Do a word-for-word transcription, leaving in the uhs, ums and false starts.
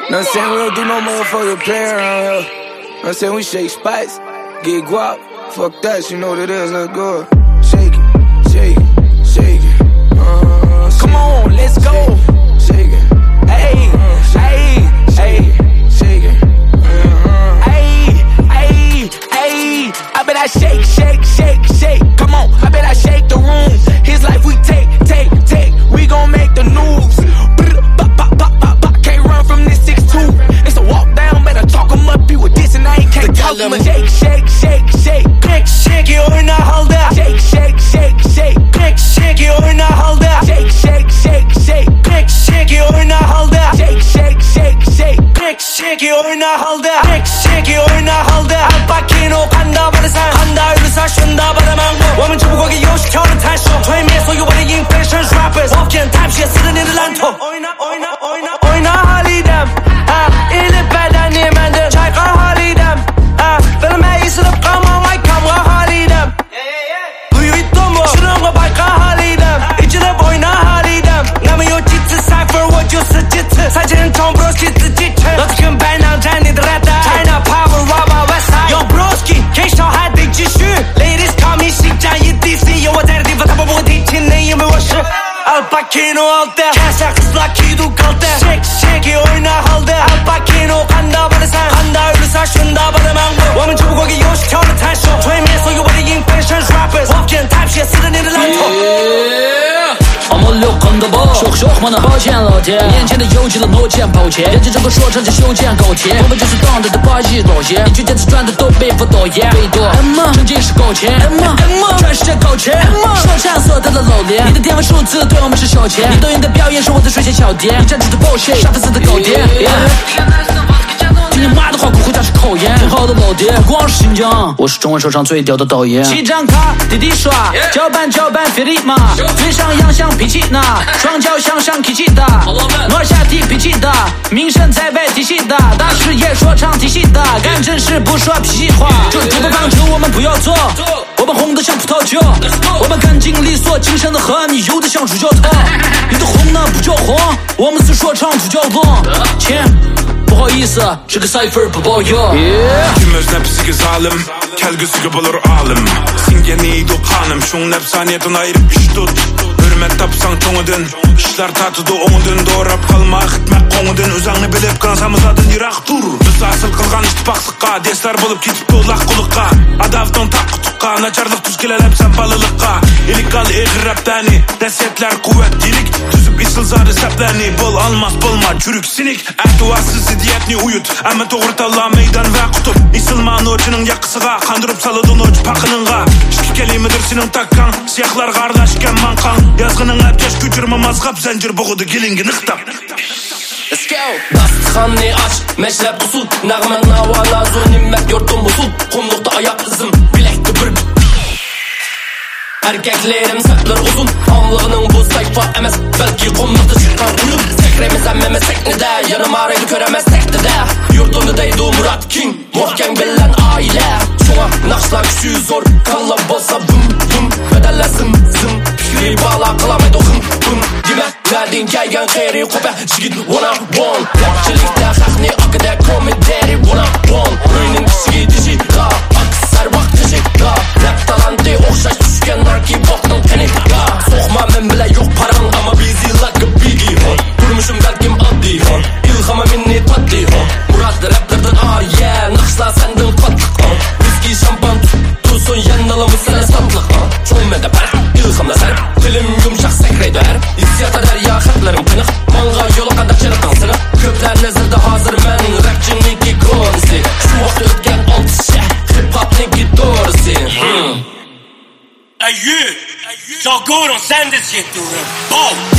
I'm saying we don't do no motherfucking play around here. I'm saying we shake spots, get guap. Fuck that, you know what it is, let's go. Shake it, shake it, shake it. Uh, shake Come on, let's go. Shake it. Hey, hey, hey, shake it. Hey, hey, hey. I bet I shake, shake, shake, shake. Come on, I bet I shake the room. His life we take, take, take. We gon' make the news. Can't run from this six two. It's a walk down, better talk him up. You with this and I ain't can't talk him. Shake, shake, shake, shake. Shake, shake it, oyna halda. Shake, shake, shake, shake. Shake, shake it, oyna halda. Shake, shake, shake, shake. Shake, shake it, oyna halda. Shake, shake, shake, shake. Shake, shake it, oyna halda. Shake, shake it, oyna halda. 한 바퀴로 간다 버릇상 한다 의사 쉰다 바라망고. 我们只不过给游戏挑了太少，推灭所有我的 inflation rappers。我见 time 写死了你的烂头。oyna oyna oyna oyna halidem. 아 일일 배단 님한테 잘가 halidem. 아 film 이슬업 까마 마이 감과 halidem. Louis Vuitton 뭐 싫은 거 발까 halidem. 이제는 보이나 halidem. 남의 요 지트 cipher 我就是지트 사진은 톰 브로스키 지트 너 지금 발랑 잔이들 했다 China power rubber west side Yo broski 可以少还得继续 Ladies call me 西站 E D C 有我在的地方他们不会提起你因为我是 Al Pacino all day Cash kızlar kidu kaldı Shake shake it oyna halde Al Pacino 간다 버릇상 간다 의사 쉰다 바라망고 我们只不过给游戏挑了太少推灭所有我的 inflation rappers 我见 time 写死了你的烂头 I'm a look on the ball 说说话呢抱歉老天眼前的邮寄了诺钱抱歉眼睛这个说唱就修建高铁我们就是当着的把戏老些你去电子转的都被不导演最多 M 正经是高钱 M M 全世界高钱 M 说唱所得的老脸你的天文数字对我们是小钱你抖音的表演是我的水线小点你占据的 bullshit 杀粉丝的高点 听你妈的话不回家是考研挺好的老爹不光是新疆我是中文说唱最屌的导演七张卡滴滴刷搅拌搅拌菲力马嘴上扬像脾气大双脚向上脾气大诺下地脾气大名声在外体系大大事业说唱体系大干正事不说屁话就这个方式我们不要做我们红的像葡萄酒我们干净利索精神的很你油的像猪脚汤你的红呢不叫红我们是说唱不叫long钱不好意思这个 cipher 不保佑 Kim öz nefsiga zalim kelgüsiga bulur alim Singe neydi kanım şun nefsaniyetin ayırıp iş tut Hürmet tapsan çoğudun işler tatıdı oğudun doğrap kalma xitmek qoğudun Özangni bilip kansamızadın yirak dur Biz asıl kılgan iştipaqsıqqa desler bulup ketip dolaq quluqqa Adavton tak kutuqqa Naçarlık tuz kelelep sen balılıqqa İlikal eğir raptani Resetler kuvvet dilik Tüzüp isil zarı sepleni Bol almaz bulma çürük sinik Ertuvarsız zidiyetni uyut Ama doğru talla meydan ve kutup İsilman ocunun yakısıga Kandırıp salıdın oç pakınınga İşki kelimidir senin takkan Siyahlar kardeşken mankan Yazgının abkeş küçürme mazgap Zencir boğudu gelingi nıhtap Let's go Dastıxanni aç meşrep usul Nağmen havala zulümmet yurtum usul Kumlukta ayak izim bilekti bir Erkeklerim saklar uzun Anlığının bu sayfa emez Belki kumlukta çıkan uyum Sekremiz emmemiz teknede Yanım araydı köremezsek de de Yurtunu deydi Murat King Muhkem bilen aile Şuna nakşlar küçüğü zor Kalla basa bım bım Bedelle zım zım Fikri bağla kılamaydı hım hım Dime verdin gelgen kheri Kope jigit one on one Rapçilikte hakni akıda komederi one on one Röynin kişi dişi Ra aksar vakti jik Ra Rap talanti okşaş düşken Narki boktan teni Ra Soğma men bile yok paran Ama bizi lakı bilgi Durmuşum belkim addi İlhama minni tatli Murat raplerden ağır yeah Nakşla senden katlık Viski şampan Tutsun yanalımı sana satlık Çoğmede para İlhamla sen Dilim yumuşak sekreydi her İssiyata derya hatlarım kınık Manga yola kadar çırıkan sınık Köpler nezirde hazır men Rapçinin iki konisi Şu vakti ötken altı şeh Hip hop linki doğrusu Hey you, så går de sänder sig till en boll.